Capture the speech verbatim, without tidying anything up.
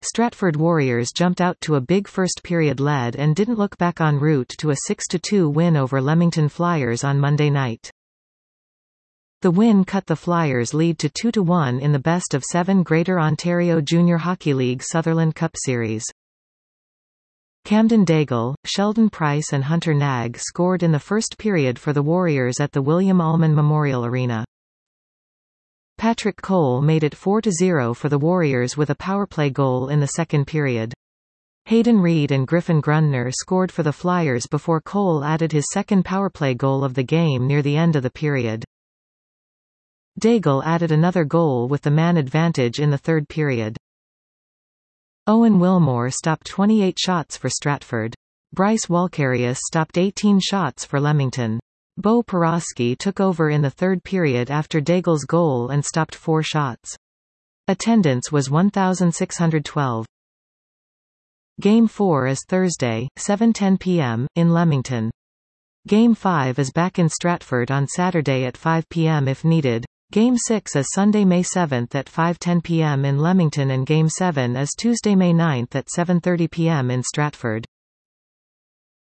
Stratford Warriors jumped out to a big first-period lead and didn't look back en route to a six to two win over Leamington Flyers on Monday night. The win cut the Flyers' lead to two to one in the best-of-seven Greater Ontario Junior Hockey League Sutherland Cup Series. Camden Daigle, Sheldon Price and Hunter Nag scored in the first period for the Warriors at the William Allman Memorial Arena. Patrick Cole made it four to zero for the Warriors with a powerplay goal in the second period. Hayden Reed and Griffin Grundner scored for the Flyers before Cole added his second powerplay goal of the game near the end of the period. Daigle added another goal with the man advantage in the third period. Owen Wilmore stopped twenty-eight shots for Stratford. Bryce Walkarius stopped eighteen shots for Leamington. Bo Porosky took over in the third period after Daigle's goal and stopped four shots. Attendance was one thousand six hundred twelve. Game four is Thursday, seven ten p m, in Leamington. Game five is back in Stratford on Saturday at five p m if needed. Game six is Sunday, May seventh at five ten p m in Leamington and Game seven is Tuesday, May ninth at seven thirty p m in Stratford.